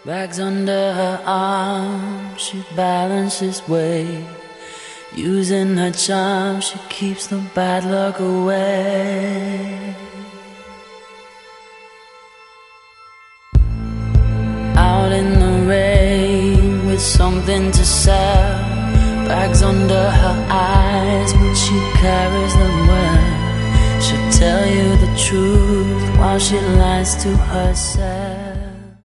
Bags under her arm, she balances weight. Using her charm, she keeps the bad luck away. Out in the rain with something to sell, bags under her eyes, but she carries them well. She'll tell you the truth while she lies to herself.